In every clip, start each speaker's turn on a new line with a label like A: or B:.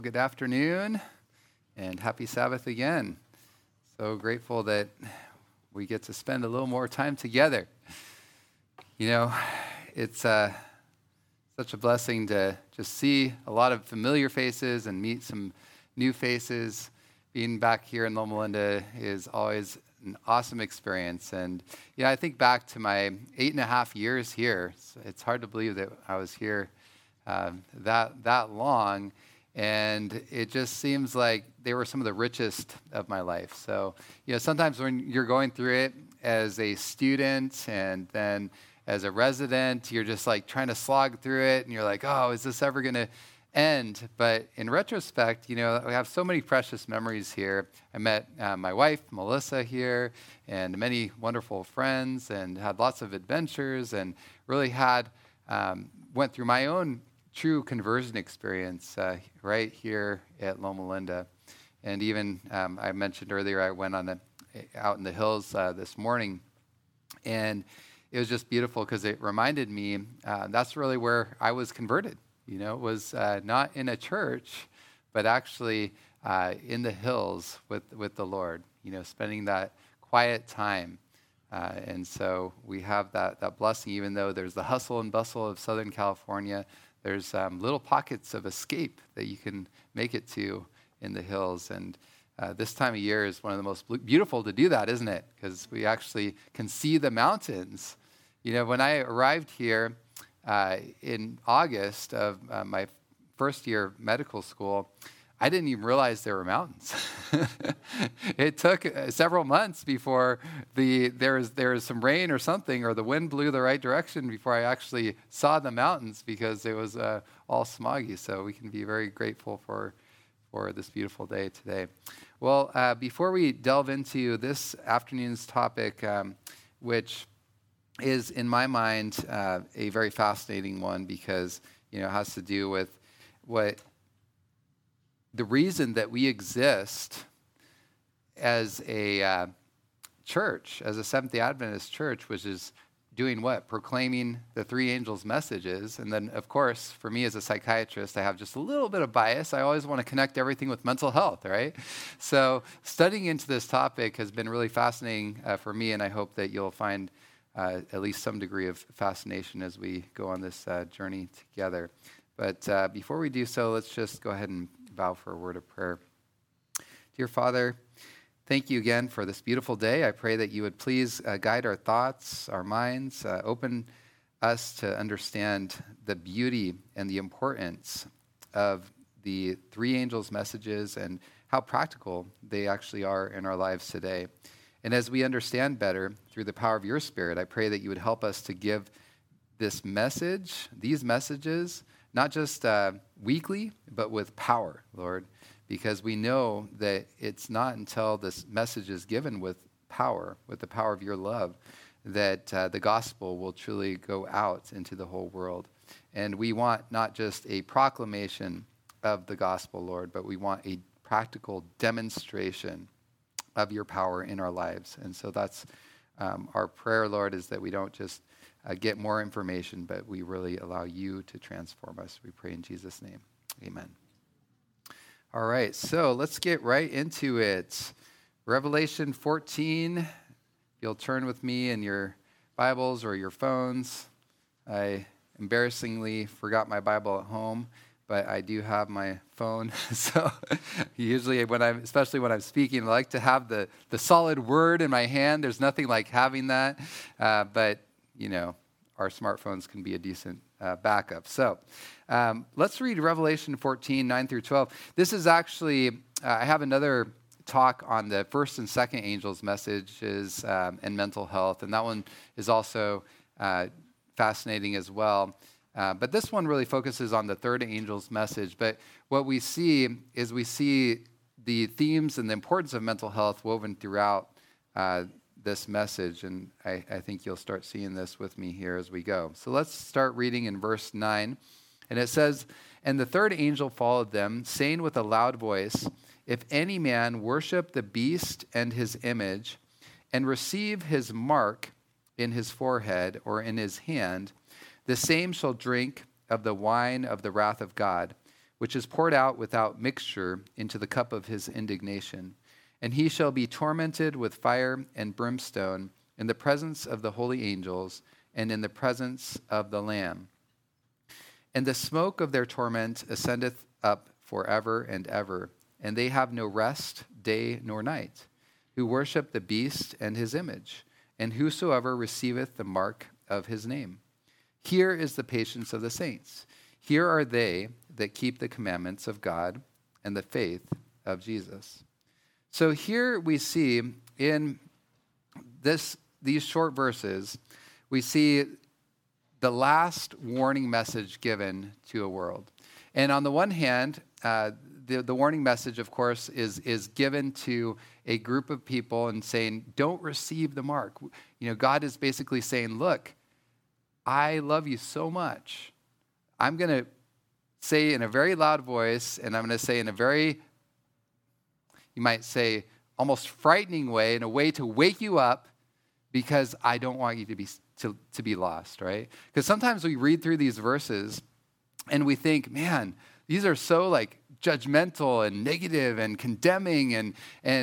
A: Good afternoon and happy Sabbath again. So grateful that we get to spend a little more time together. You know, it's such a blessing to just see a lot of familiar faces and meet some new faces. Being back here in Loma Linda is always an awesome experience. And I think back to my 8.5 years here. It's hard to believe that I was here that long. And it just seems like they were some of the richest of my life. So, sometimes when you're going through it as a student and then as a resident, you're just like trying to slog through it and you're like, oh, is this ever going to end? But in retrospect, we have so many precious memories here. I met my wife, Melissa, here, and many wonderful friends, and had lots of adventures, and really went through my own true conversion experience right here at Loma Linda. And even I mentioned earlier, I went out in the hills this morning, and it was just beautiful because it reminded me that's really where I was converted. It was not in a church, but actually in the hills with the Lord, spending that quiet time. And so we have that blessing, even though there's the hustle and bustle of Southern California. There's little pockets of escape that you can make it to in the hills. And this time of year is one of the most beautiful to do that, isn't it? Because we actually can see the mountains. When I arrived here in August of my first year of medical school, I didn't even realize there were mountains. It took several months before there was some rain or something, or the wind blew the right direction before I actually saw the mountains, because it was all smoggy. So we can be very grateful for this beautiful day today. Well, before we delve into this afternoon's topic, which is in my mind a very fascinating one, because it has to do with the reason that we exist as a church, as a Seventh-day Adventist church, which is doing what? Proclaiming the three angels' messages. And then, of course, for me as a psychiatrist, I have just a little bit of bias. I always want to connect everything with mental health, right? So studying into this topic has been really fascinating for me, and I hope that you'll find at least some degree of fascination as we go on this journey together. But before we do so, let's just go ahead and bow for a word of prayer. Dear Father, thank you again for this beautiful day. I pray that you would please guide our thoughts, our minds, open us to understand the beauty and the importance of the three angels' messages and how practical they actually are in our lives today. And as we understand better through the power of your Spirit, I pray that you would help us to give these messages, not just weekly, but with power, Lord, because we know that it's not until this message is given with power, with the power of your love, that the gospel will truly go out into the whole world. And we want not just a proclamation of the gospel, Lord, but we want a practical demonstration of your power in our lives. And so that's our prayer, Lord, is that we don't just get more information, but we really allow you to transform us. We pray in Jesus' name. Amen. All right, so let's get right into it. Revelation 14. If you'll turn with me in your Bibles or your phones. I embarrassingly forgot my Bible at home, but I do have my phone. So usually especially when I'm speaking, I like to have the solid word in my hand. There's nothing like having that. But our smartphones can be a decent backup. So let's read Revelation 14, 9 through 12. This is actually, I have another talk on the first and second angels' messages and mental health, and that one is also fascinating as well. But this one really focuses on the third angel's message. But what we see is the themes and the importance of mental health woven throughout this message, and I think you'll start seeing this with me here as we go. So let's start reading in verse 9, and it says, "And the third angel followed them, saying with a loud voice, 'If any man worship the beast and his image, and receive his mark in his forehead or in his hand, the same shall drink of the wine of the wrath of God, which is poured out without mixture into the cup of his indignation. And he shall be tormented with fire and brimstone in the presence of the holy angels and in the presence of the Lamb. And the smoke of their torment ascendeth up forever and ever, and they have no rest day nor night, who worship the beast and his image, and whosoever receiveth the mark of his name. Here is the patience of the saints. Here are they that keep the commandments of God and the faith of Jesus. So here we see in these short verses, we see the last warning message given to a world. And on the one hand, the warning message, of course, is given to a group of people and saying, don't receive the mark. God is basically saying, look, I love you so much. I'm going to say in a very loud voice, and I'm going to say in a very, you might say, almost frightening way, in a way to wake you up, because I don't want you to be lost, right? Because sometimes we read through these verses and we think, man, these are so like judgmental and negative and condemning, and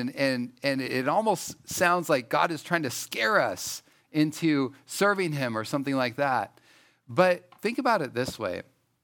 A: it almost sounds like God is trying to scare us into serving him or something like that. But think about it this way.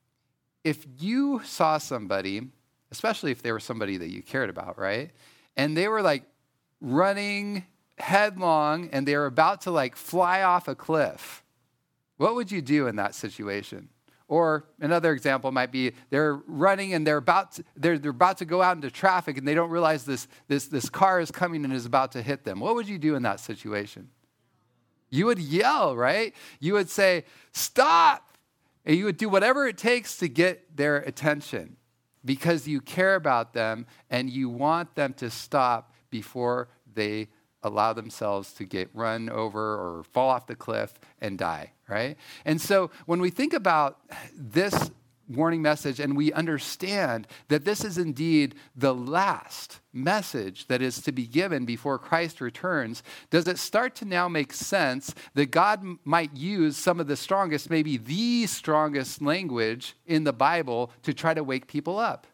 A: If you saw somebody, especially if they were somebody that you cared about, right? And they were like running headlong and they were about to like fly off a cliff, what would you do in that situation? Or another example might be they're running and they're about to go out into traffic and they don't realize this car is coming and is about to hit them. What would you do in that situation? You would yell, right? You would say, stop! And you would do whatever it takes to get their attention because you care about them and you want them to stop before they allow themselves to get run over or fall off the cliff and die, right? And so when we think about this warning message and we understand that this is indeed the last message that is to be given before Christ returns, does it start to now make sense that God might use some of the strongest, maybe the strongest language in the Bible to try to wake people up?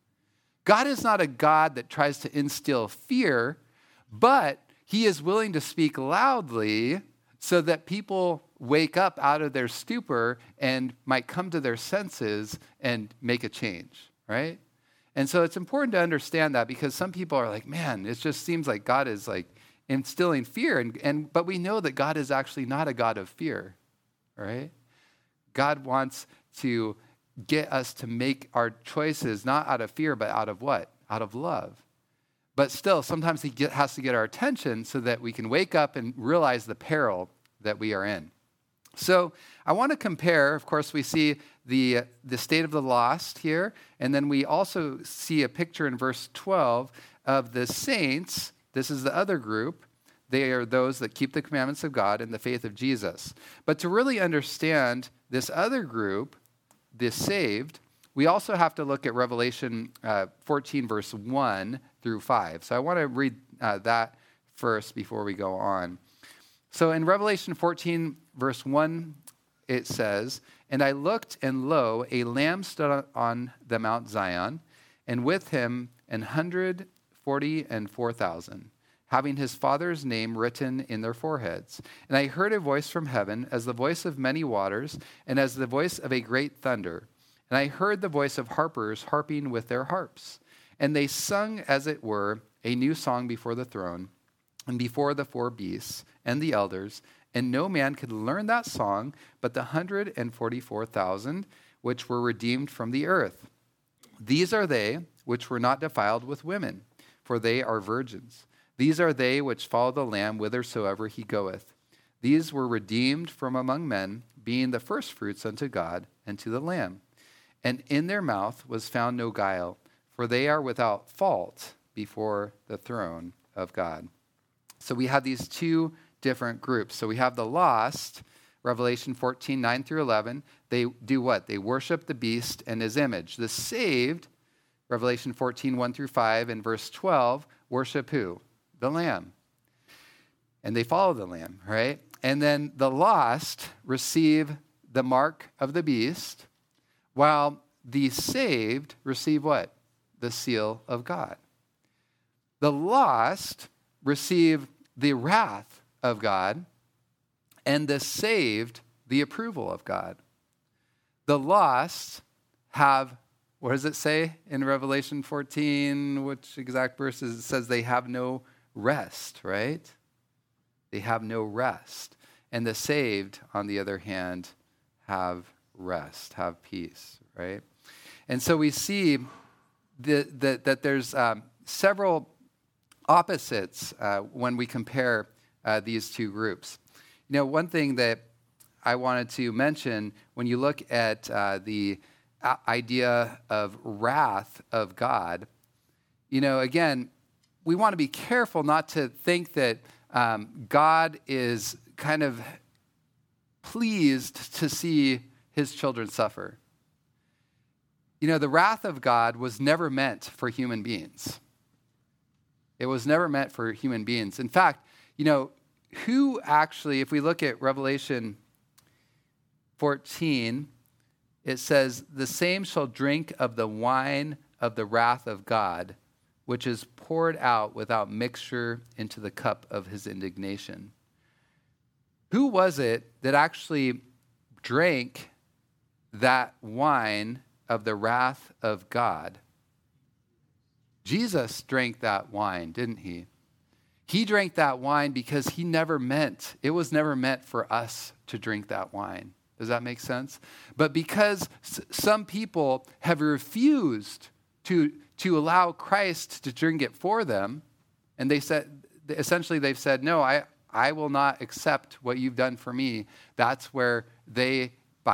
A: God is not a God that tries to instill fear, but he is willing to speak loudly so that people wake up out of their stupor and might come to their senses and make a change, right? And so it's important to understand that because some people are like, man, it just seems like God is like instilling fear. But we know that God is actually not a God of fear, right? God wants to get us to make our choices not out of fear, but out of what? Out of love. But still, sometimes he has to get our attention so that we can wake up and realize the peril that we are in. So I want to compare, of course, we see the state of the lost here, and then we also see a picture in verse 12 of the saints. This is the other group. They are those that keep the commandments of God and the faith of Jesus. But to really understand this other group, the saved, we also have to look at Revelation 14, verse 1 through 5. So I want to read that first before we go on. So in Revelation 14, verse 1, it says, "And I looked, and lo, a lamb stood on the Mount Zion, and with him 144,000, having his Father's name written in their foreheads. And I heard a voice from heaven, as the voice of many waters, and as the voice of a great thunder. And I heard the voice of harpers harping with their harps. And they sung, as it were, a new song before the throne, and before the four beasts and the elders. And no man could learn that song but the 144,000 which were redeemed from the earth. These are they which were not defiled with women, for they are virgins. These are they which follow the Lamb whithersoever he goeth. These were redeemed from among men, being the firstfruits unto God and to the Lamb. And in their mouth was found no guile, for they are without fault before the throne of God." So we have these two different groups. So we have the lost, Revelation 14, 9 through 11. They do what? They worship the beast and his image. The saved, Revelation 14, 1 through 5, and verse 12, worship who? The Lamb. And they follow the Lamb, right? And then the lost receive the mark of the beast, while the saved receive what? The seal of God. The lost receive the wrath of God, and the saved the approval of God. The lost have, what does it say in Revelation 14? Which exact verses? It says they have no rest, right? They have no rest. And the saved, on the other hand, have rest, have peace, right? And so we see that there's several opposites when we compare these two groups. You know, one thing that I wanted to mention when you look at the idea of wrath of God, you know, again, we want to be careful not to think that God is kind of pleased to see his children suffer. You know, the wrath of God was never meant for human beings. It was never meant for human beings. In fact, you know, who actually, if we look at Revelation 14, it says, the same shall drink of the wine of the wrath of God, which is poured out without mixture into the cup of his indignation. Who was it that actually drank that wine of the wrath of God? Jesus drank that wine, didn't he? He drank that wine because it was never meant for us to drink that wine. Does that make sense? But because some people have refused to allow Christ to drink it for them, and they've said, no, I will not accept what you've done for me. That's where they,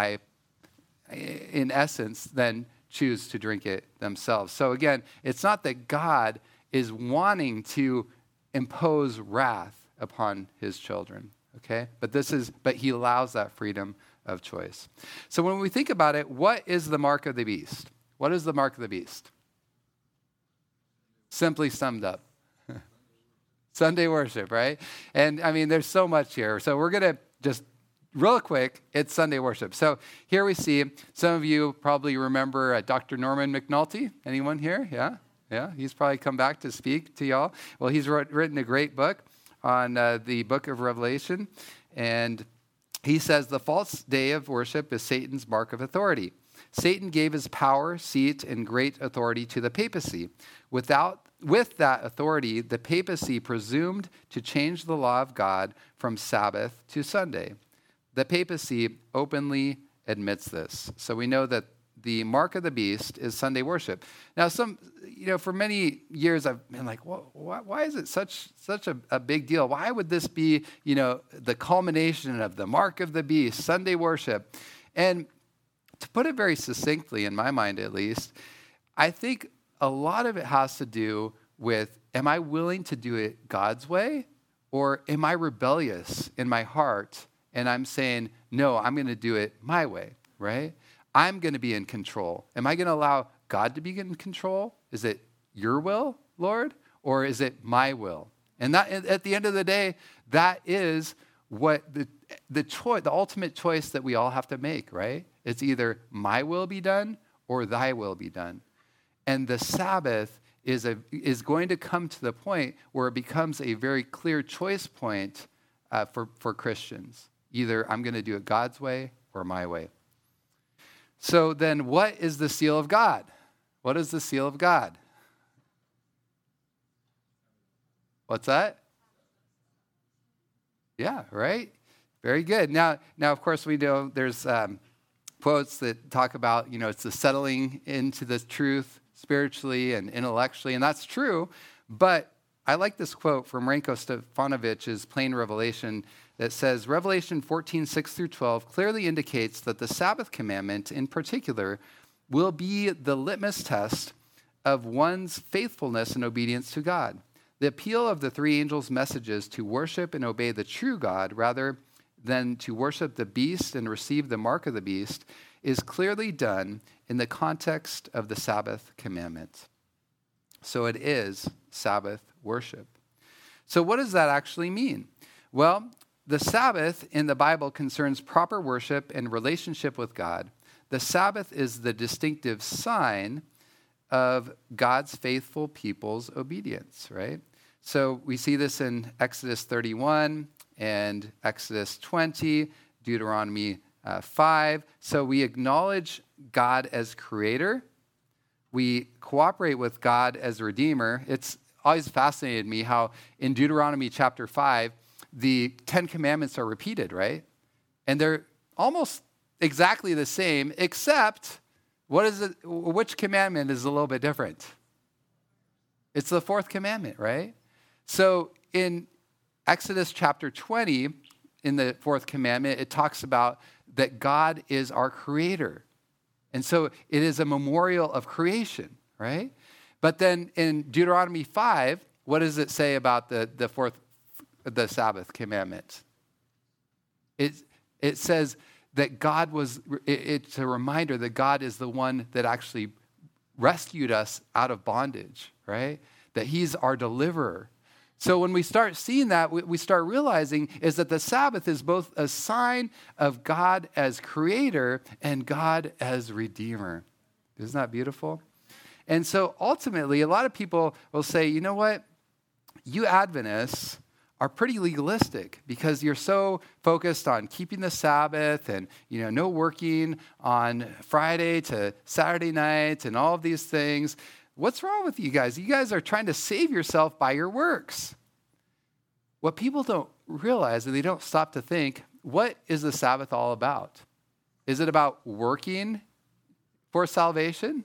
A: in essence, then choose to drink it themselves. So again, it's not that God is wanting to impose wrath upon his children, okay? But he allows that freedom of choice. So when we think about it, what is the mark of the beast? What is the mark of the beast? Simply summed up. Sunday worship, right? And I mean, there's so much here. So we're going to just real quick, it's Sunday worship. So here we see, some of you probably remember Dr. Norman McNulty. Anyone here? Yeah. He's probably come back to speak to y'all. Well, he's written a great book on the book of Revelation. And he says the false day of worship is Satan's mark of authority. Satan gave his power, seat, and great authority to the papacy. With that authority, the papacy presumed to change the law of God from Sabbath to Sunday. The papacy openly admits this. So we know that the mark of the beast is Sunday worship. Now, for many years I've been like, why is it such a big deal? Why would this be, the culmination of the mark of the beast, Sunday worship? And to put it very succinctly, in my mind at least, I think a lot of it has to do with, am I willing to do it God's way? Or am I rebellious in my heart and I'm saying, no, I'm going to do it my way, right? I'm going to be in control. Am I going to allow God to be in control? Is it your will, Lord? Or is it my will? And that, at the end of the day, that is what the ultimate choice that we all have to make, right? It's either my will be done or thy will be done. And the Sabbath is going to come to the point where it becomes a very clear choice point for Christians. Either I'm going to do it God's way or my way. So then what is the seal of God? What is the seal of God? What's that? Yeah, right? Very good. Now, of course, we know there's quotes that talk about, it's the settling into the truth spiritually and intellectually, and that's true. But I like this quote from Ranko Stefanovich's Plain Revelation that says, Revelation 14, 6 through 12 clearly indicates that the Sabbath commandment in particular will be the litmus test of one's faithfulness and obedience to God. The appeal of the three angels' messages to worship and obey the true God rather than to worship the beast and receive the mark of the beast is clearly done in the context of the Sabbath commandment. So it is Sabbath worship. So what does that actually mean? Well, the Sabbath in the Bible concerns proper worship and relationship with God. the Sabbath is the distinctive sign of God's faithful people's obedience, right? So we see this in Exodus 31 and Exodus 20, Deuteronomy 5. So we acknowledge God as creator. We cooperate with God as redeemer. It's always fascinated me how in Deuteronomy chapter 5, the 10 commandments are repeated, right? And they're almost exactly the same, except which commandment is a little bit different? It's the fourth commandment, right? So in Exodus chapter 20, in the fourth commandment, it talks about that God is our creator. And so it is a memorial of creation, right? But then in Deuteronomy 5, what does it say about the Sabbath commandment? It says that it's a reminder that God is the one that actually rescued us out of bondage, right? That he's our deliverer. So when we start seeing that, we start realizing is that the Sabbath is both a sign of God as creator and God as redeemer. Isn't that beautiful? And so ultimately, a lot of people will say, you know what? You Adventists are pretty legalistic because you're so focused on keeping the Sabbath and, no working on Friday to Saturday night and all of these things. What's wrong with you guys? You guys are trying to save yourself by your works. What people don't realize, and they don't stop to think, what is the Sabbath all about? Is it about working for salvation?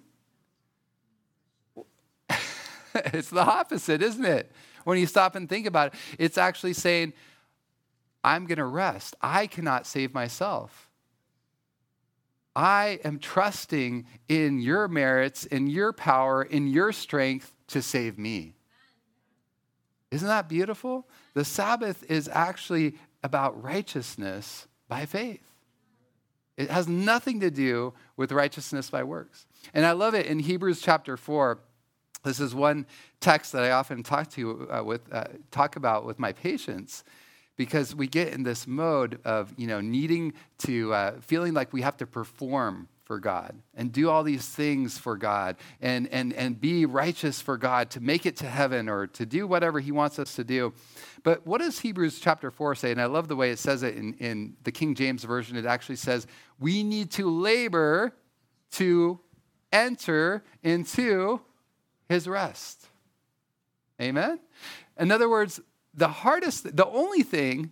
A: It's the opposite, isn't it? When you stop and think about it, it's actually saying, I'm going to rest. I cannot save myself. I am trusting in your merits, in your power, in your strength to save me. Isn't that beautiful? The Sabbath is actually about righteousness by faith. It has nothing to do with righteousness by works. And I love it in Hebrews chapter 4. This is one text that I often talk about with my patients, because we get in this mode of needing to feeling like we have to perform for God and do all these things for God and be righteous for God to make it to heaven or to do whatever he wants us to do. But what does Hebrews chapter 4 say? And I love the way it says it in the King James Version. It actually says, we need to labor to enter into his rest. Amen? In other words, the only thing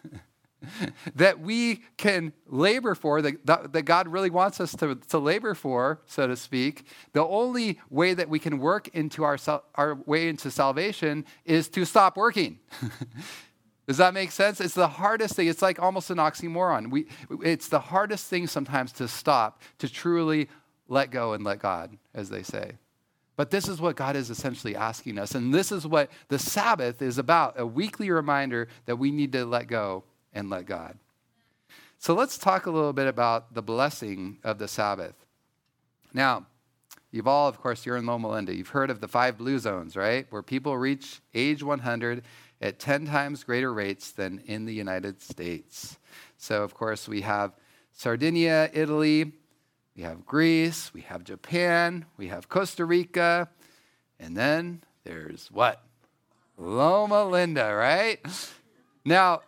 A: that we can labor for, that God really wants us to labor for, so to speak, the only way that we can work into our way into salvation is to stop working. Does that make sense? It's the hardest thing. It's like almost an oxymoron. It's the hardest thing sometimes to stop, to truly let go and let God, as they say. But this is what God is essentially asking us. And this is what the Sabbath is about, a weekly reminder that we need to let go and let God. So let's talk a little bit about the blessing of the Sabbath. Now, you've all, of course, you're in Loma Linda. You've heard of the 5 blue zones, right? Where people reach age 100 at 10 times greater rates than in the United States. So, of course, we have Sardinia, Italy. We have Greece, we have Japan, we have Costa Rica, and then there's what? Loma Linda, right? Now,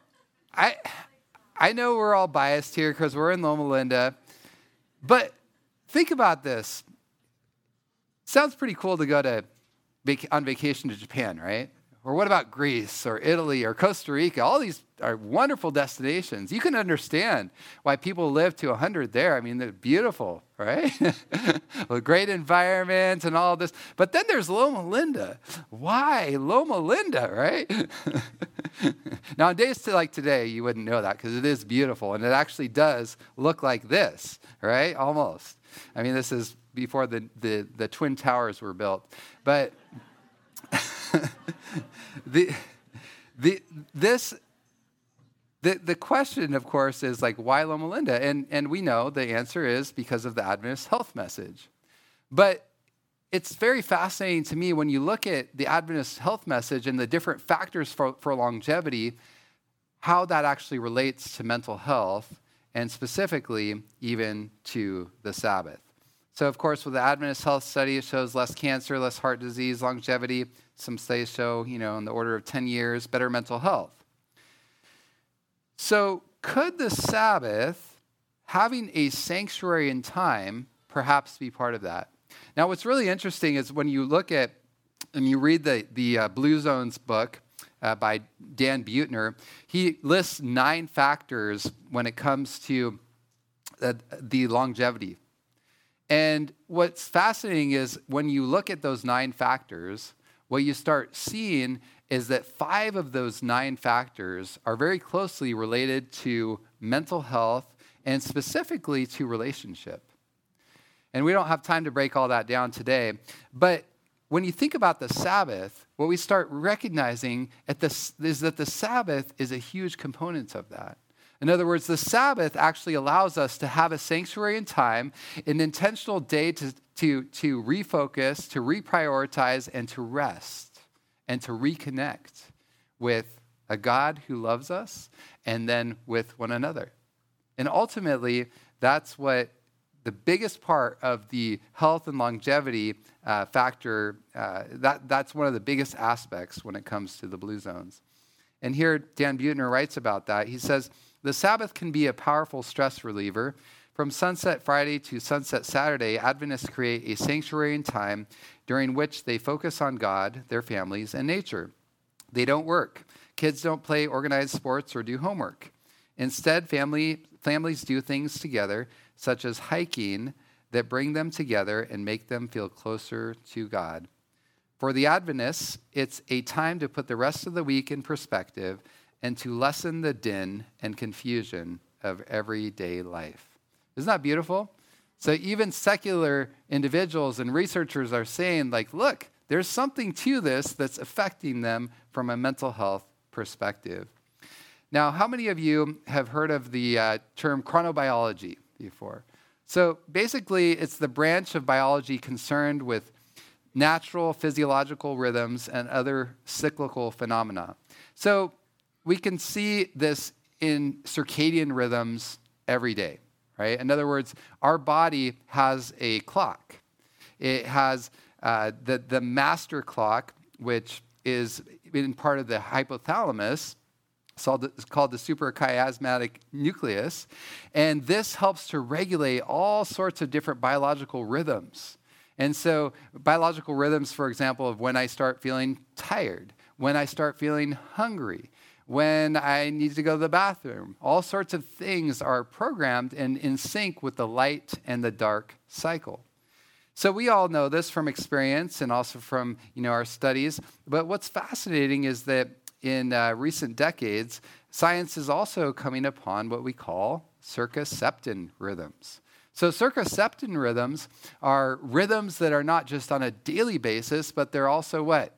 A: I know we're all biased here because we're in Loma Linda, but think about this. Sounds pretty cool to go on vacation to Japan, right? Or what about Greece or Italy or Costa Rica? All these are wonderful destinations. You can understand why people live to 100 there. I mean, they're beautiful, right? With great environment and all this. But then there's Loma Linda. Why Loma Linda, right? Now, on days like today, you wouldn't know that because it is beautiful. And it actually does look like this, right? Almost. I mean, this is before the Twin Towers were built. But the question, of course, is like, why Loma Linda? And we know the answer is because of the Adventist health message. But it's very fascinating to me when you look at the Adventist health message and the different factors for longevity, how that actually relates to mental health and specifically even to the Sabbath. So, of course, with the Adventist Health Study, it shows less cancer, less heart disease, longevity. Some studies show, in the order of 10 years, better mental health. So, could the Sabbath, having a sanctuary in time, perhaps be part of that? Now, what's really interesting is when you look at and you read the Blue Zones book by Dan Buettner, he lists 9 factors when it comes to the longevity. And what's fascinating is when you look at those 9 factors, what you start seeing is that 5 of those 9 factors are very closely related to mental health and specifically to relationship. And we don't have time to break all that down today. But when you think about the Sabbath, what we start recognizing is that the Sabbath is a huge component of that. In other words, the Sabbath actually allows us to have a sanctuary in time, an intentional day to refocus, to reprioritize, and to rest, and to reconnect with a God who loves us, and then with one another. And ultimately, that's what the biggest part of the health and longevity factor, that's one of the biggest aspects when it comes to the Blue Zones. And here, Dan Buettner writes about that. He says, the Sabbath can be a powerful stress reliever. From sunset Friday to sunset Saturday, Adventists create a sanctuary in time during which they focus on God, their families, and nature. They don't work. Kids don't play organized sports or do homework. Instead, families do things together, such as hiking, that bring them together and make them feel closer to God. For the Adventists, it's a time to put the rest of the week in perspective and to lessen the din and confusion of everyday life. Isn't that beautiful? So even secular individuals and researchers are saying, look, there's something to this that's affecting them from a mental health perspective. Now, how many of you have heard of the term chronobiology before? So basically, it's the branch of biology concerned with natural physiological rhythms and other cyclical phenomena. So we can see this in circadian rhythms every day, right? In other words, our body has a clock. It has the master clock, which is in part of the hypothalamus. It's called the suprachiasmatic nucleus. And this helps to regulate all sorts of different biological rhythms. And so biological rhythms, for example, of when I start feeling tired, when I start feeling hungry, when I need to go to the bathroom, all sorts of things are programmed and in sync with the light and the dark cycle. So we all know this from experience and also from our studies. But what's fascinating is that in recent decades, science is also coming upon what we call circaseptan rhythms. So circaseptan rhythms are rhythms that are not just on a daily basis, but they're also what?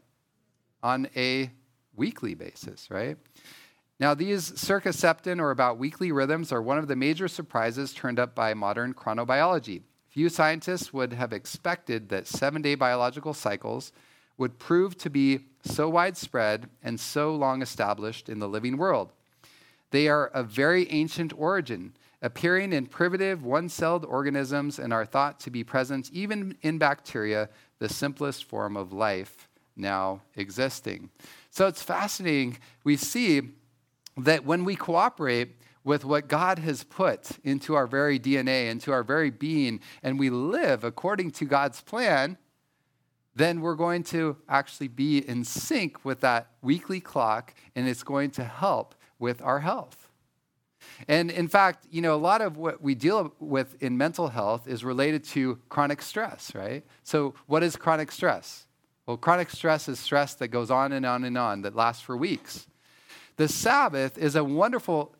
A: On a weekly basis, right? Now, these circaseptan or about weekly rhythms are one of the major surprises turned up by modern chronobiology. Few scientists would have expected that 7-day biological cycles would prove to be so widespread and so long established in the living world. They are of very ancient origin, appearing in primitive one-celled organisms and are thought to be present even in bacteria, the simplest form of life now existing. So it's fascinating. We see that when we cooperate with what God has put into our very DNA, into our very being, and we live according to God's plan, then we're going to actually be in sync with that weekly clock, and it's going to help with our health. And in fact, a lot of what we deal with in mental health is related to chronic stress, right? So what is chronic stress? Well, chronic stress is stress that goes on and on and on, that lasts for weeks. The Sabbath is a wonderful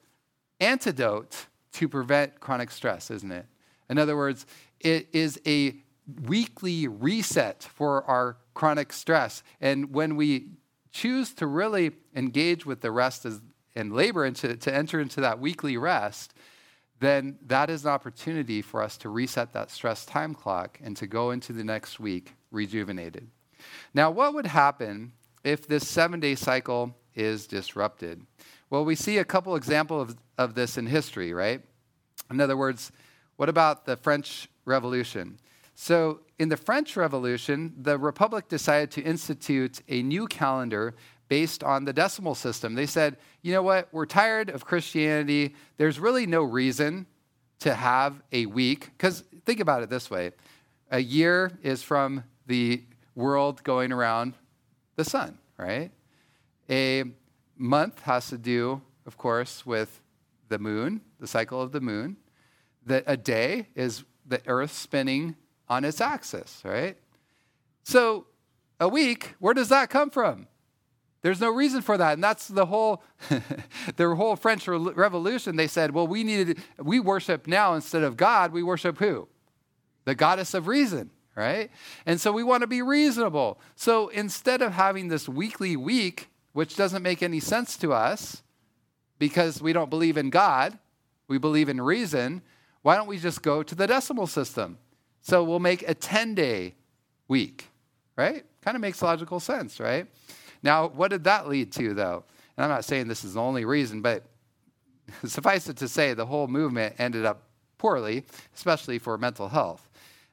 A: antidote to prevent chronic stress, isn't it? In other words, it is a weekly reset for our chronic stress. And when we choose to really engage with the rest and labor and to enter into that weekly rest, then that is an opportunity for us to reset that stress time clock and to go into the next week rejuvenated. Now, what would happen if this 7-day cycle is disrupted? Well, we see a couple examples of this in history, right? In other words, what about the French Revolution? So in the French Revolution, the Republic decided to institute a new calendar based on the decimal system. They said, you know what, we're tired of Christianity. There's really no reason to have a week. Because think about it this way. A year is from the world going around the sun, right? A month has to do, of course, with the moon, the cycle of the moon. A day is the earth spinning on its axis, right? So a week, where does that come from? There's no reason for that. And that's the whole French Revolution. They said, well, we worship now instead of God, we worship who? The goddess of reason, right? And so we want to be reasonable. So instead of having this weekly week, which doesn't make any sense to us because we don't believe in God, we believe in reason, why don't we just go to the decimal system? So we'll make a 10-day week, right? Kind of makes logical sense, right? Now, what did that lead to, though? And I'm not saying this is the only reason, but suffice it to say, the whole movement ended up poorly, especially for mental health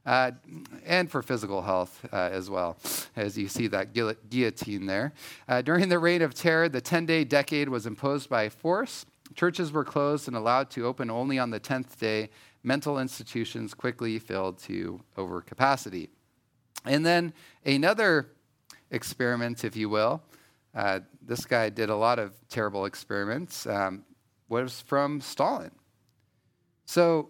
A: and for physical health as well, as you see that guillotine there. During the Reign of Terror, the 10-day decade was imposed by force. Churches were closed and allowed to open only on the 10th day. Mental institutions quickly filled to overcapacity. And then another experiment, if you will. This guy did a lot of terrible experiments. Was from Stalin. So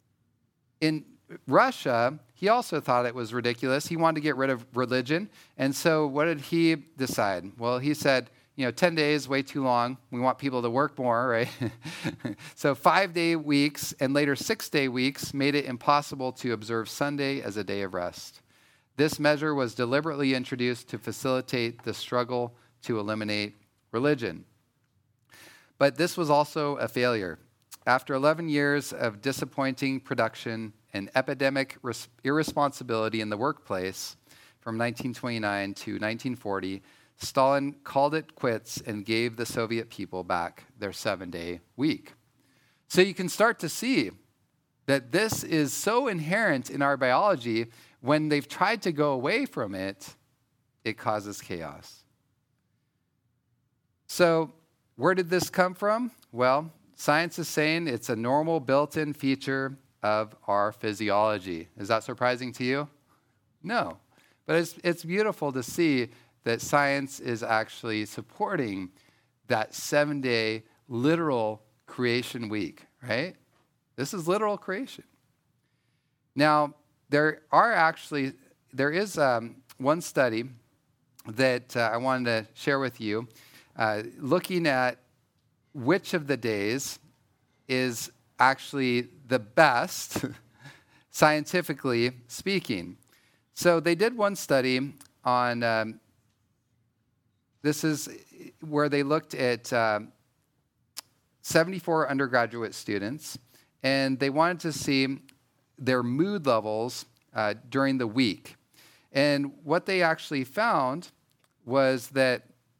A: in Russia, he also thought it was ridiculous. He wanted to get rid of religion. And so what did he decide? Well, he said, 10 days, way too long. We want people to work more, right? So 5-day weeks and later 6-day weeks made it impossible to observe Sunday as a day of rest. This measure was deliberately introduced to facilitate the struggle to eliminate religion. But this was also a failure. After 11 years of disappointing production and epidemic irresponsibility in the workplace from 1929 to 1940, Stalin called it quits and gave the Soviet people back their 7-day week. So you can start to see that this is so inherent in our biology. When they've tried to go away from it, it causes chaos. So where did this come from? Well, science is saying it's a normal built-in feature of our physiology. Is that surprising to you? No. But it's beautiful to see that science is actually supporting that 7-day literal creation week, right? This is literal creation. Now, there is one study that I wanted to share with you, looking at which of the days is actually the best, scientifically speaking. So they did one study on, this is where they looked at 74 undergraduate students, and they wanted to see their mood levels during the week. And what they actually found was that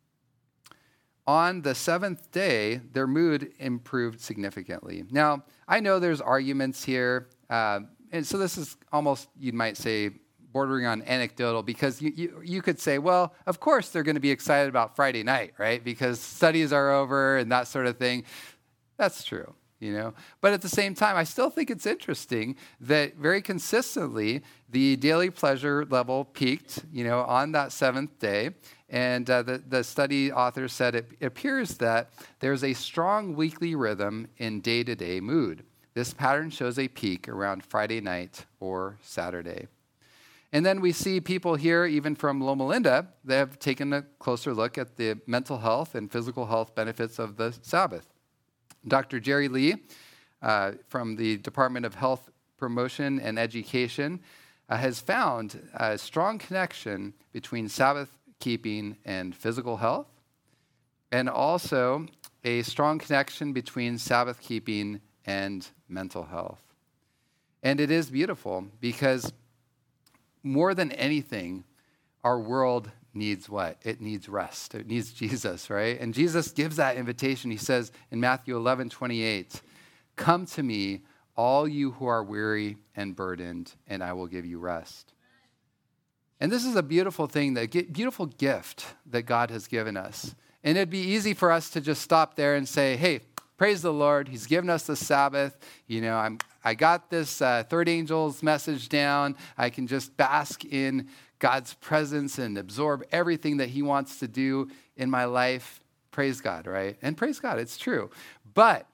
A: on the 7th day, their mood improved significantly. Now, I know there's arguments here, and so this is almost, you might say, bordering on anecdotal, because you could say, well, of course they're going to be excited about Friday night, right? Because studies are over and that sort of thing. That's true. But at the same time, I still think it's interesting that very consistently the daily pleasure level peaked, on that 7th day. And the study authors said it appears that there's a strong weekly rhythm in day-to-day mood. This pattern shows a peak around Friday night or Saturday. And then we see people here, even from Loma Linda, that have taken a closer look at the mental health and physical health benefits of the Sabbath. Dr. Jerry Lee from the Department of Health Promotion and Education has found a strong connection between Sabbath keeping and physical health, and also a strong connection between Sabbath keeping and mental health. And it is beautiful because more than anything, our world needs what? It needs rest. It needs Jesus, right? And Jesus gives that invitation. He says in Matthew 11:28, "Come to me, all you who are weary and burdened, and I will give you rest. And this is a beautiful thing, beautiful gift that God has given us. And it'd be easy for us to just stop there and say, hey, praise the Lord. He's given us the Sabbath. I got this third angel's message down. I can just bask in God's presence and absorb everything that he wants to do in my life. Praise God, right? And praise God, it's true. But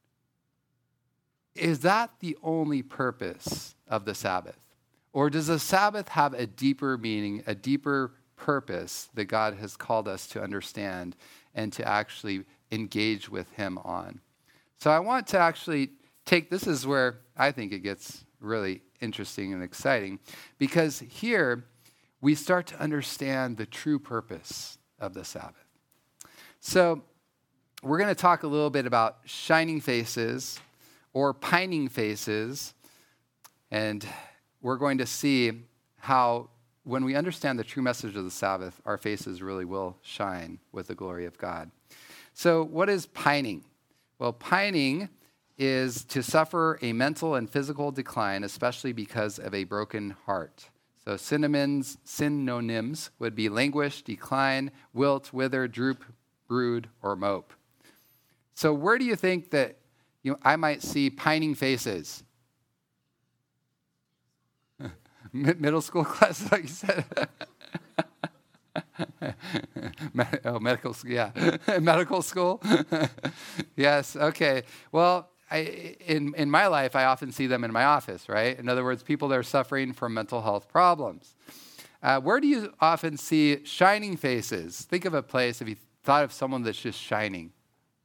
A: is that the only purpose of the Sabbath? Or does the Sabbath have a deeper meaning, a deeper purpose that God has called us to understand and to actually engage with him on? So I want to actually this is where I think it gets really interesting and exciting, because here we start to understand the true purpose of the Sabbath. So we're going to talk a little bit about shining faces or pining faces, and we're going to see how when we understand the true message of the Sabbath, our faces really will shine with the glory of God. So what is pining? Well, pining is to suffer a mental and physical decline, especially because of a broken heart. So synonyms would be languish, decline, wilt, wither, droop, brood, or mope. So where do you think that I might see pining faces? Middle school class, like you said. Medical school, yeah. Medical school? Yes, okay. Well, in my life, I often see them in my office, right? In other words, people that are suffering from mental health problems. Where do you often see shining faces? Think of a place, if you thought of someone that's just shining.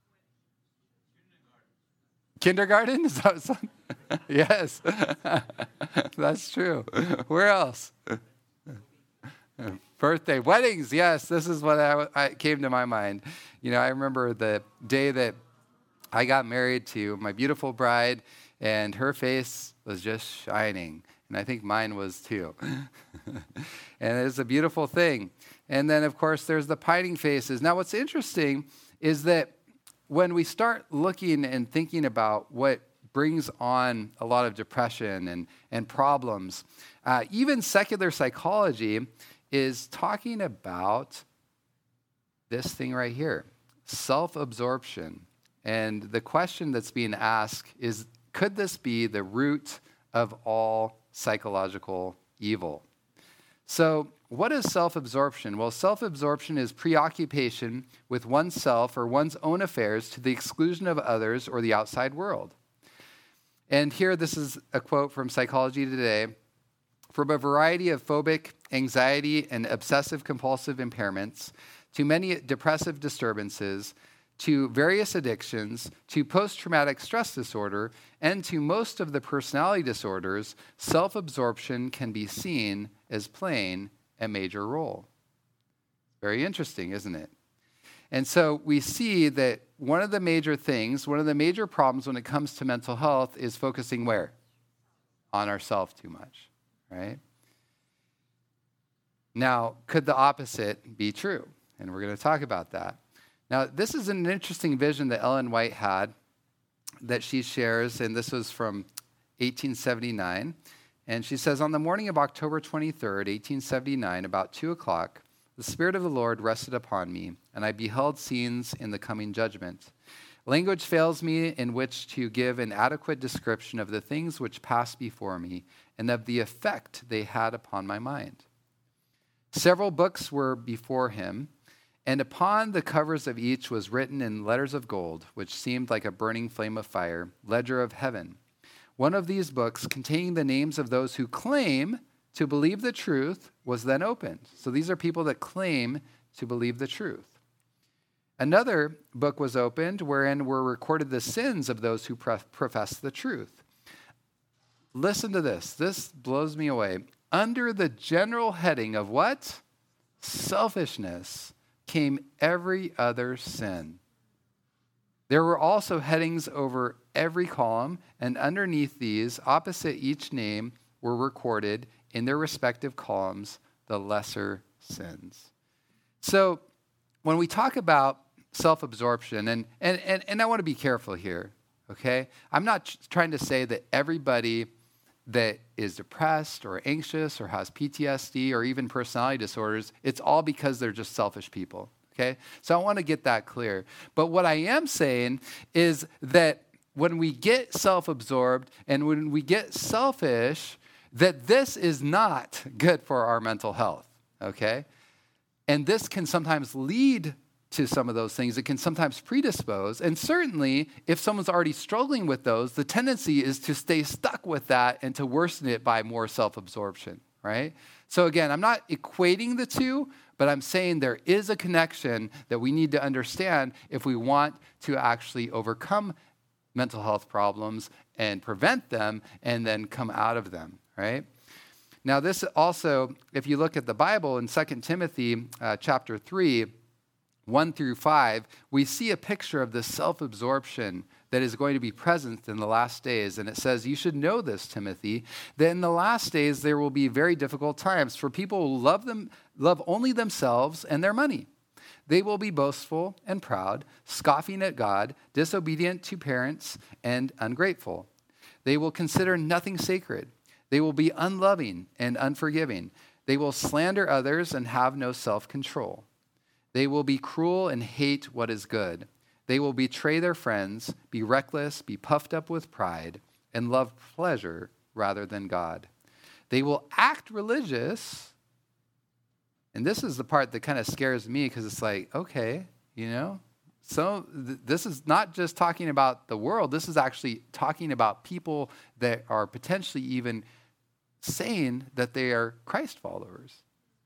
A: Kindergarten? Is that something? Yes, that's true. Where else? Birthday, weddings. Yes, this is what I came to my mind. I remember the day that I got married to my beautiful bride, and her face was just shining. And I think mine was too. And it's a beautiful thing. And then, of course, there's the pining faces. Now, what's interesting is that when we start looking and thinking about what brings on a lot of depression and problems, even secular psychology is talking about this thing right here, self-absorption. And the question that's being asked is, could this be the root of all psychological evil? So what is self-absorption? Well, self-absorption is preoccupation with oneself or one's own affairs to the exclusion of others or the outside world. And here, this is a quote from Psychology Today. From a variety of phobic, anxiety, and obsessive-compulsive impairments, to many depressive disturbances, to various addictions, to post-traumatic stress disorder, and to most of the personality disorders, self-absorption can be seen as playing a major role. Very interesting, isn't it? And so we see that one of the major things, one of the major problems when it comes to mental health is focusing where? On ourselves too much, right? Now, could the opposite be true? And we're going to talk about that. Now, this is an interesting vision that Ellen White had that she shares, and this was from 1879. And she says, on the morning of October 23rd, 1879, about 2 o'clock, the Spirit of the Lord rested upon me, and I beheld scenes in the coming judgment. Language fails me in which to give an adequate description of the things which passed before me and of the effect they had upon my mind. Several books were before him, and upon the covers of each was written in letters of gold, which seemed like a burning flame of fire, ledger of heaven. One of these books, containing the names of those who claim to believe the truth, was then opened. So these are people that claim to believe the truth. Another book was opened, wherein were recorded the sins of those who profess the truth. Listen to this. This blows me away. Under the general heading of what? Selfishness came every other sin. There were also headings over every column, and underneath these, opposite each name, were recorded in their respective columns the lesser sins. So when we talk about self-absorption, and I want to be careful here, okay? I'm not trying to say that everybody that is depressed or anxious or has PTSD or even personality disorders, it's all because they're just selfish people, okay? So I want to get that clear. But what I am saying is that when we get self-absorbed and when we get selfish, that this is not good for our mental health, okay? And this can sometimes lead to some of those things. It can sometimes predispose. And certainly, if someone's already struggling with those, the tendency is to stay stuck with that and to worsen it by more self-absorption, right? So again, I'm not equating the two, but I'm saying there is a connection that we need to understand if we want to actually overcome mental health problems and prevent them and then come out of them, right? Now, this also, if you look at the Bible in 2 Timothy chapter 3, 1 through 5, we see a picture of this self-absorption that is going to be present in the last days. And it says, you should know this, Timothy, that in the last days there will be very difficult times for people who love only themselves and their money. They will be boastful and proud, scoffing at God, disobedient to parents, and ungrateful. They will consider nothing sacred. They will be unloving and unforgiving. They will slander others and have no self-control. They will be cruel and hate what is good. They will betray their friends, be reckless, be puffed up with pride, and love pleasure rather than God. They will act religious. And this is the part that kind of scares me because it's like, okay, so this is not just talking about the world. This is actually talking about people that are potentially even saying that they are Christ followers.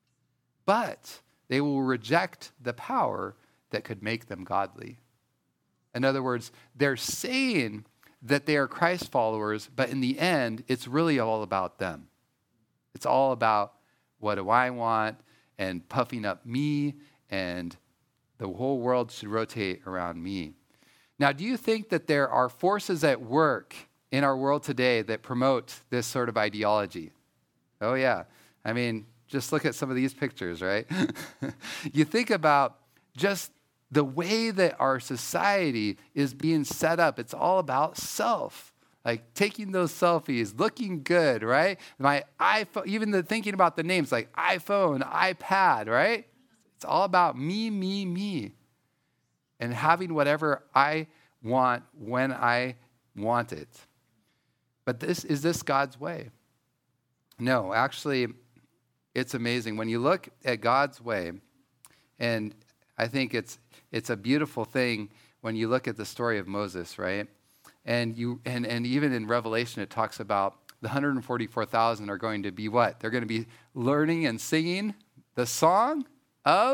A: But they will reject the power that could make them godly. In other words, they're saying that they are Christ followers, but in the end, it's really all about them. It's all about what do I want and puffing up me, and the whole world should rotate around me. Now, do you think that there are forces at work in our world today that promote this sort of ideology? Oh, yeah. I mean, just look at some of these pictures, right? You think about just the way that our society is being set up. It's all about self, like taking those selfies, looking good, right? My iPhone, even thinking about the names like iPhone, iPad, right? It's all about me, me, me, and having whatever I want when I want it. But is this God's way? No, actually, it's amazing. When you look at God's way, and I think it's a beautiful thing when you look at the story of Moses, right? And even in Revelation, it talks about the 144,000 are going to be what? They're going to be learning and singing the song of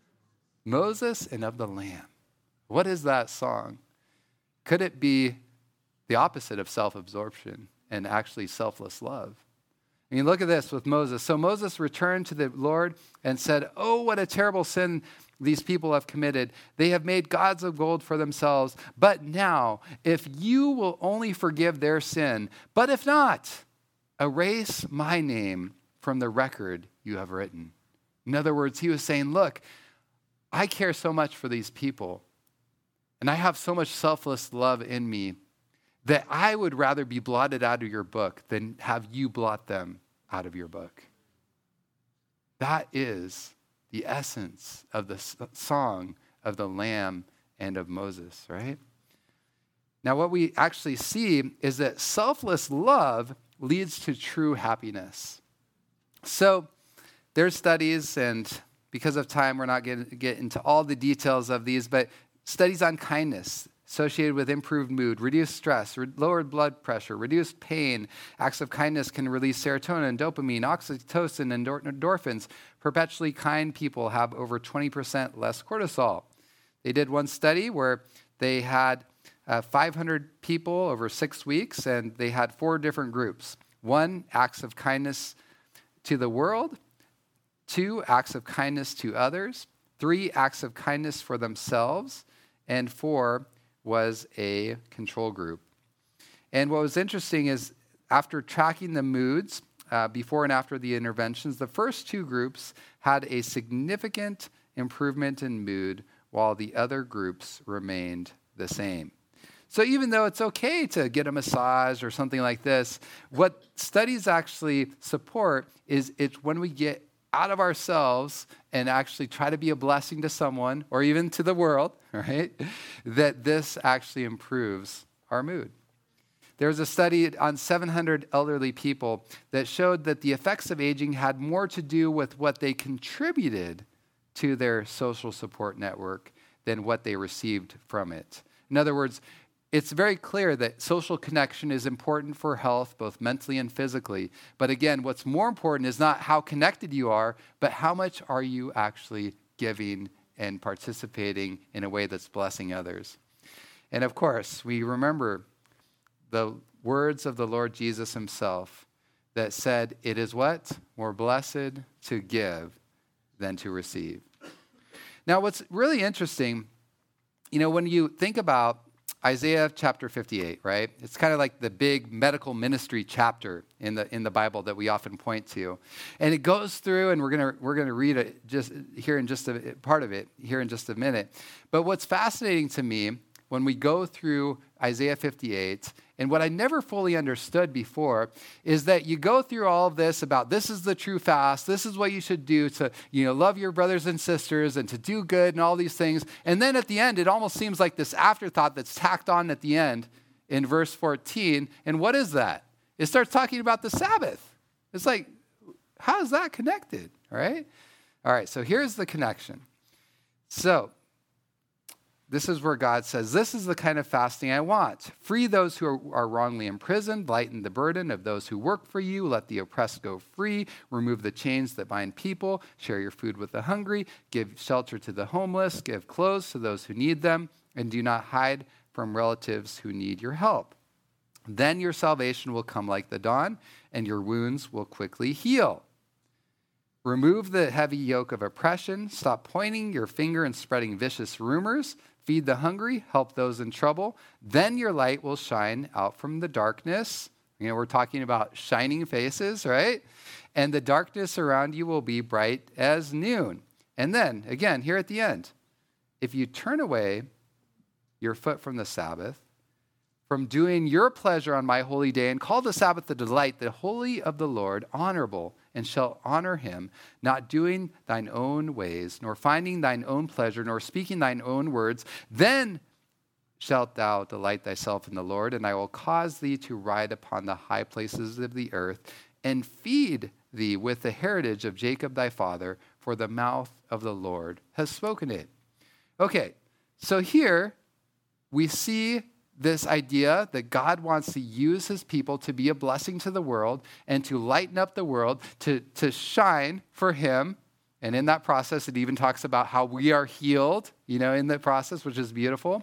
A: Moses and of the Lamb. What is that song? Could it be the opposite of self-absorption and actually selfless love? I mean, look at this with Moses. So Moses returned to the Lord and said, "Oh, what a terrible sin these people have committed. They have made gods of gold for themselves. But now, if you will only forgive their sin, but if not, erase my name from the record you have written." In other words, he was saying, look, I care so much for these people, and I have so much selfless love in me that I would rather be blotted out of your book than have you blot them out of your book. That is the essence of the song of the Lamb and of Moses, right? Now, what we actually see is that selfless love leads to true happiness. So there's studies, and because of time, we're not going to get into all the details of these, but studies on kindness associated with improved mood, reduced stress, lowered blood pressure, reduced pain. Acts of kindness can release serotonin, dopamine, oxytocin, and endorphins. Perpetually kind people have over 20% less cortisol. They did one study where they had 500 people over 6 weeks, and they had 4 different groups. 1, acts of kindness to the world. 2, acts of kindness to others. 3, acts of kindness for themselves. And 4, was a control group. And what was interesting is after tracking the moods before and after the interventions, the first 2 groups had a significant improvement in mood while the other groups remained the same. So even though it's okay to get a massage or something like this, what studies actually support is it's when we get out of ourselves and actually try to be a blessing to someone or even to the world, right? That this actually improves our mood. There was a study on 700 elderly people that showed that the effects of aging had more to do with what they contributed to their social support network than what they received from it. In other words, it's very clear that social connection is important for health, both mentally and physically. But again, what's more important is not how connected you are, but how much are you actually giving and participating in a way that's blessing others. And of course, we remember the words of the Lord Jesus himself that said, it is what? More blessed to give than to receive. Now, what's really interesting, when you think about Isaiah chapter 58, right? It's kind of like the big medical ministry chapter in the Bible that we often point to. And it goes through, and we're gonna read it just here in just a part of it here in just a minute. But what's fascinating to me when we go through Isaiah 58, and what I never fully understood before is that you go through all of this about this is the true fast, this is what you should do to love your brothers and sisters and to do good and all these things. And then at the end, it almost seems like this afterthought that's tacked on at the end in verse 14. And what is that? It starts talking about the Sabbath. It's like, how is that connected, right? All right, so here's the connection. So, this is where God says, this is the kind of fasting I want. Free those who are wrongly imprisoned, lighten the burden of those who work for you, let the oppressed go free, remove the chains that bind people, share your food with the hungry, give shelter to the homeless, give clothes to those who need them, and do not hide from relatives who need your help. Then your salvation will come like the dawn, and your wounds will quickly heal. Remove the heavy yoke of oppression, stop pointing your finger and spreading vicious rumors. Feed the hungry, help those in trouble. Then your light will shine out from the darkness. We're talking about shining faces, right? And the darkness around you will be bright as noon. And then, again, here at the end, if you turn away your foot from the Sabbath, from doing your pleasure on my holy day, and call the Sabbath the delight, the holy of the Lord, honorable, and shall honor him, not doing thine own ways, nor finding thine own pleasure, nor speaking thine own words, then shalt thou delight thyself in the Lord, and I will cause thee to ride upon the high places of the earth, and feed thee with the heritage of Jacob thy father, for the mouth of the Lord has spoken it. Okay, so here we see this idea that God wants to use his people to be a blessing to the world and to lighten up the world, to shine for him. And in that process, it even talks about how we are healed, in the process, which is beautiful.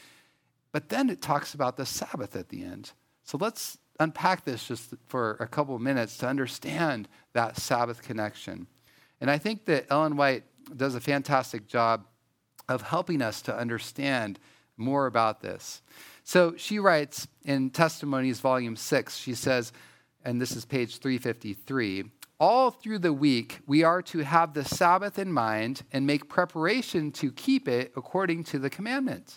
A: But then it talks about the Sabbath at the end. So let's unpack this just for a couple of minutes to understand that Sabbath connection. And I think that Ellen White does a fantastic job of helping us to understand more about this. So she writes in Testimonies, Volume 6, she says, and this is page 353, all through the week we are to have the Sabbath in mind and make preparation to keep it according to the commandment.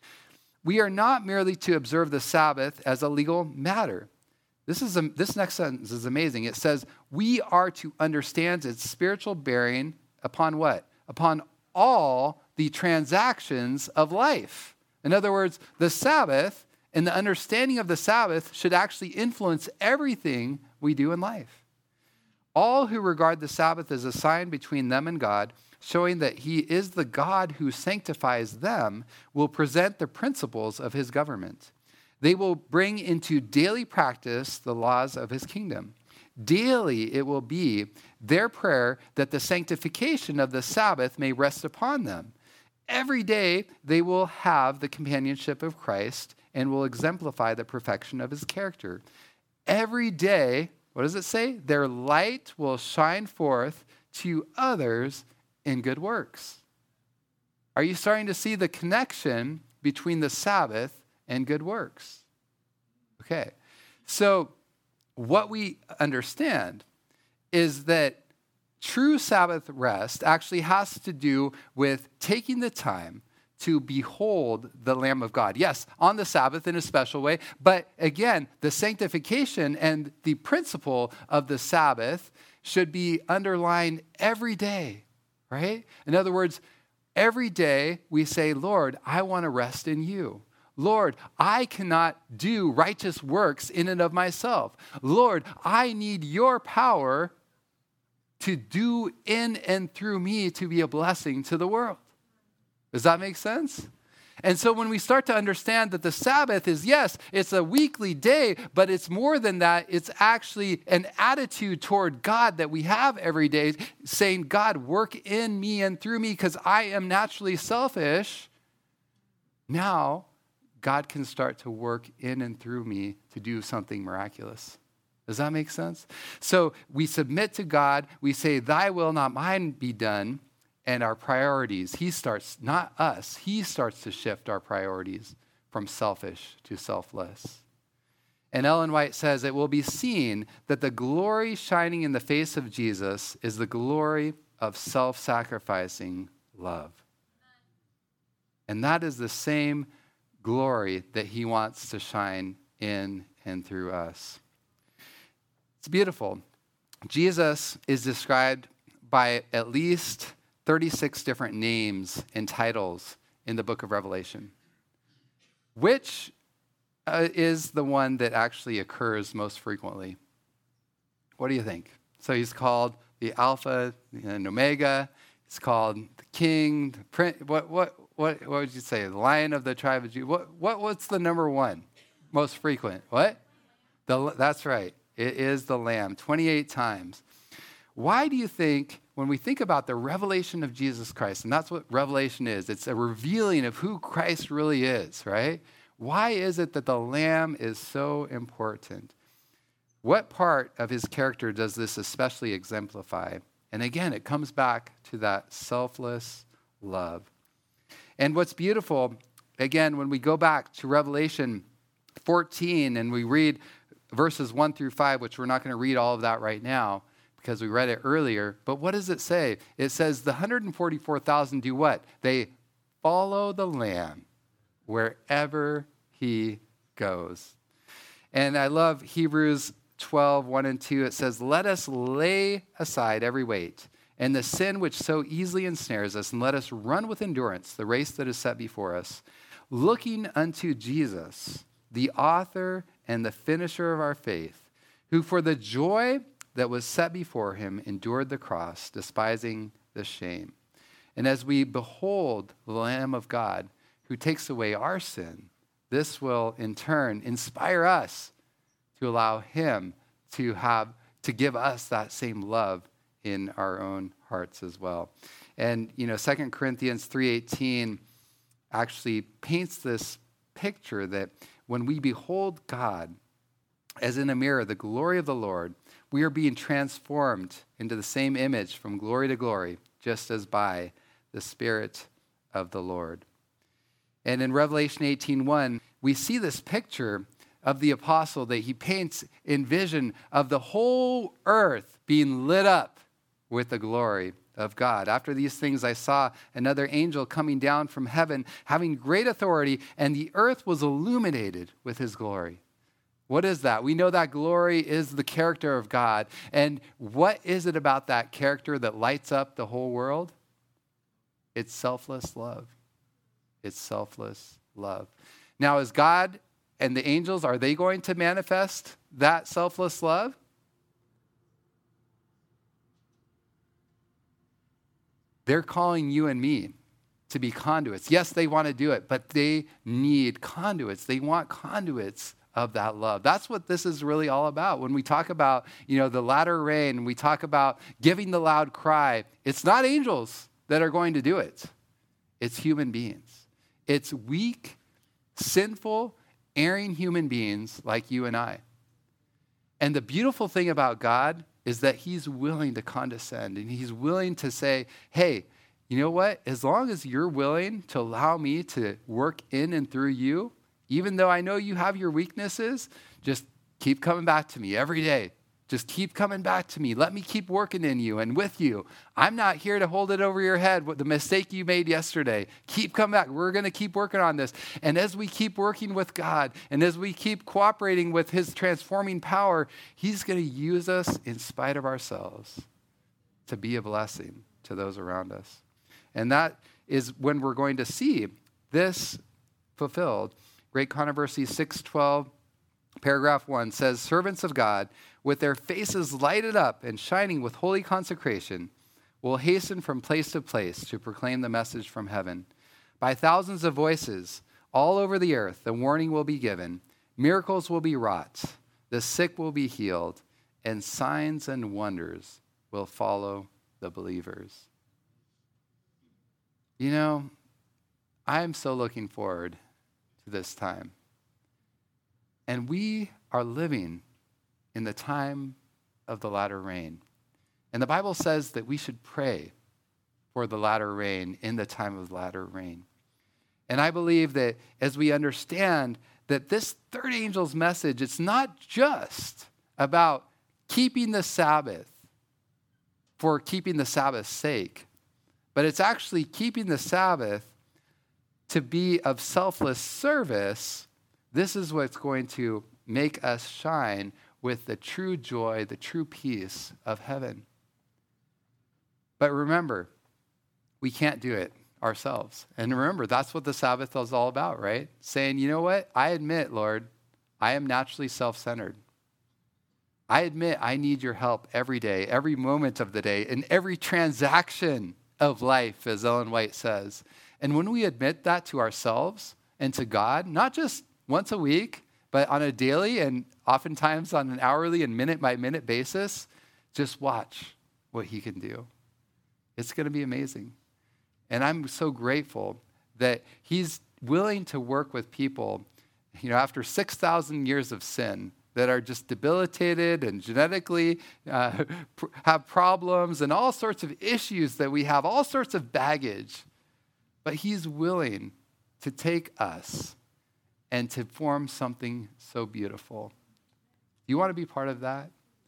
A: We are not merely to observe the Sabbath as a legal matter. This next sentence is amazing. It says, we are to understand its spiritual bearing upon what? Upon all the transactions of life. In other words, the Sabbath and the understanding of the Sabbath should actually influence everything we do in life. All who regard the Sabbath as a sign between them and God, showing that he is the God who sanctifies them, will present the principles of his government. They will bring into daily practice the laws of his kingdom. Daily it will be their prayer that the sanctification of the Sabbath may rest upon them. Every day they will have the companionship of Christ and will exemplify the perfection of his character. Every day, what does it say? Their light will shine forth to others in good works. Are you starting to see the connection between the Sabbath and good works? Okay, so what we understand is that true Sabbath rest actually has to do with taking the time to behold the Lamb of God. Yes, on the Sabbath in a special way, but again, the sanctification and the principle of the Sabbath should be underlined every day, right? In other words, every day we say, Lord, I want to rest in you. Lord, I cannot do righteous works in and of myself. Lord, I need your power to do in and through me to be a blessing to the world. Does that make sense? And so when we start to understand that the Sabbath is, yes, it's a weekly day, but it's more than that. It's actually an attitude toward God that we have every day, saying, God, work in me and through me because I am naturally selfish. Now, God can start to work in and through me to do something miraculous. Does that make sense? So we submit to God. We say, thy will, not mine, be done. And our priorities, he starts, not us, he starts to shift our priorities from selfish to selfless. And Ellen White says, it will be seen that the glory shining in the face of Jesus is the glory of self-sacrificing love. And that is the same glory that he wants to shine in and through us. It's beautiful. Jesus is described by at least 36 different names and titles in the book of Revelation. Which is the one that actually occurs most frequently? What do you think? So he's called the Alpha and Omega. He's called the King, the Prince. What would you say? The Lion of the tribe of Judah. What's the number one most frequent? What? That's right. It is the Lamb, 28 times. Why do you think, when we think about the revelation of Jesus Christ, and that's what revelation is, it's a revealing of who Christ really is, right? Why is it that the Lamb is so important? What part of his character does this especially exemplify? And again, it comes back to that selfless love. And what's beautiful, again, when we go back to Revelation 14 and we read verses 1 through 5, which we're not going to read all of that right now because we read it earlier, but what does it say? It says the 144,000 do what? They follow the Lamb wherever he goes. And I love Hebrews 12, 1 and 2. It says, let us lay aside every weight and the sin which so easily ensnares us, and let us run with endurance the race that is set before us, looking unto Jesus, the author and the finisher of our faith, who for the joy that was set before him endured the cross, despising the shame. And as we behold the Lamb of God who takes away our sin, this will in turn inspire us to allow him to give us that same love in our own hearts as well. And 2 Corinthians 3:18 actually paints this picture that when we behold God as in a mirror, the glory of the Lord, we are being transformed into the same image from glory to glory, just as by the Spirit of the Lord. And in Revelation 18:1, we see this picture of the apostle that he paints in vision of the whole earth being lit up with the glory of God. After these things, I saw another angel coming down from heaven, having great authority, and the earth was illuminated with his glory. What is that? We know that glory is the character of God. And what is it about that character that lights up the whole world? It's selfless love. It's selfless love. Now, is God and the angels, are they going to manifest that selfless love? They're calling you and me to be conduits. Yes, they want to do it, but they need conduits. They want conduits of that love. That's what this is really all about. When we talk about, the latter rain, we talk about giving the loud cry, it's not angels that are going to do it. It's human beings. It's weak, sinful, erring human beings like you and I. And the beautiful thing about God is that he's willing to condescend and he's willing to say, hey, you know what? As long as you're willing to allow me to work in and through you, even though I know you have your weaknesses, just keep coming back to me every day. Just keep coming back to me. Let me keep working in you and with you. I'm not here to hold it over your head, what the mistake you made yesterday. Keep coming back. We're going to keep working on this. And as we keep working with God, and as we keep cooperating with his transforming power, he's going to use us in spite of ourselves to be a blessing to those around us. And that is when we're going to see this fulfilled. Great Controversy 6:12, paragraph 1 says, servants of God, with their faces lighted up and shining with holy consecration, will hasten from place to place to proclaim the message from heaven. By thousands of voices all over the earth, the warning will be given, miracles will be wrought, the sick will be healed, and signs and wonders will follow the believers. You know, I'm so looking forward to this time. And we are living in the time of the latter rain. And the Bible says that we should pray for the latter rain in the time of the latter rain. And I believe that as we understand that this third angel's message, it's not just about keeping the Sabbath for keeping the Sabbath's sake, but it's actually keeping the Sabbath to be of selfless service. This is what's going to make us shine with the true joy, the true peace of heaven. But remember, we can't do it ourselves. And remember, that's what the Sabbath is all about, right? Saying, you know what? I admit, Lord, I am naturally self-centered. I admit I need your help every day, every moment of the day, in every transaction of life, as Ellen White says. And when we admit that to ourselves and to God, not just once a week, but on a daily and oftentimes on an hourly and minute-by-minute basis, just watch what he can do. It's going to be amazing. And I'm so grateful that he's willing to work with people, after 6,000 years of sin, that are just debilitated and genetically have problems and all sorts of issues that we have, all sorts of baggage. But he's willing to take us and to form something so beautiful. Do you want to be part of that?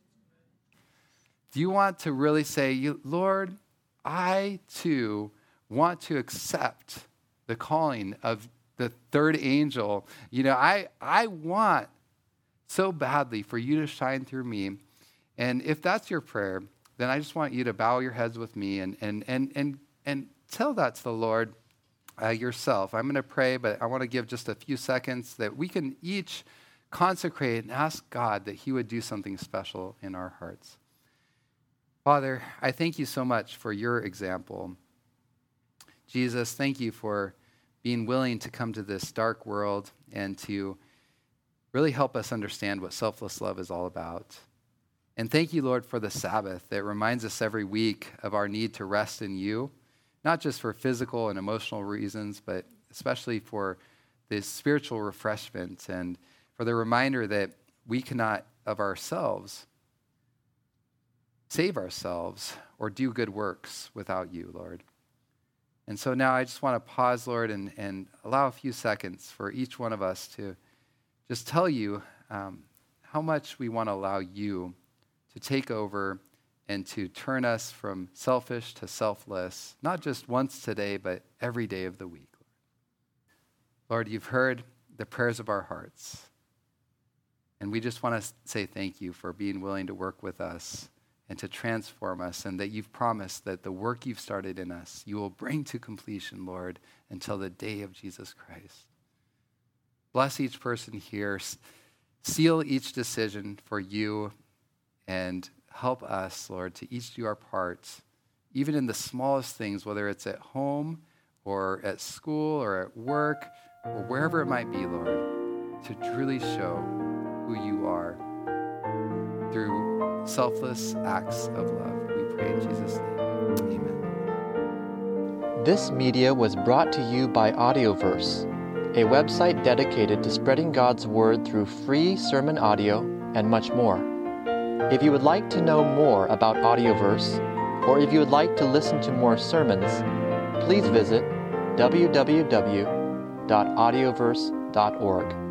A: Do you want to really say, Lord, I too want to accept the calling of the third angel. I want so badly for you to shine through me. And if that's your prayer, then I just want you to bow your heads with me and tell that to the Lord yourself. I'm going to pray, but I want to give just a few seconds that we can each consecrate and ask God that he would do something special in our hearts. Father, I thank you so much for your example. Jesus, thank you for being willing to come to this dark world and to really help us understand what selfless love is all about. And thank you, Lord, for the Sabbath that reminds us every week of our need to rest in you, not just for physical and emotional reasons, but especially for this spiritual refreshment and for the reminder that we cannot of ourselves save ourselves or do good works without you, Lord. And so now I just want to pause, Lord, and allow a few seconds for each one of us to just tell you how much we want to allow you to take over and to turn us from selfish to selfless, not just once today, but every day of the week. Lord, you've heard the prayers of our hearts. And we just want to say thank you for being willing to work with us and to transform us, and that you've promised that the work you've started in us, you will bring to completion, Lord, until the day of Jesus Christ. Bless each person here. Seal each decision for you, and help us, Lord, to each do our parts, even in the smallest things, whether it's at home or at school or at work or wherever it might be, Lord, to truly show who you are through selfless acts of love. We pray in Jesus' name. Amen.
B: This media was brought to you by Audioverse, a website dedicated to spreading God's Word through free sermon audio and much more. If you would like to know more about Audioverse, or if you would like to listen to more sermons, please visit www.audioverse.org.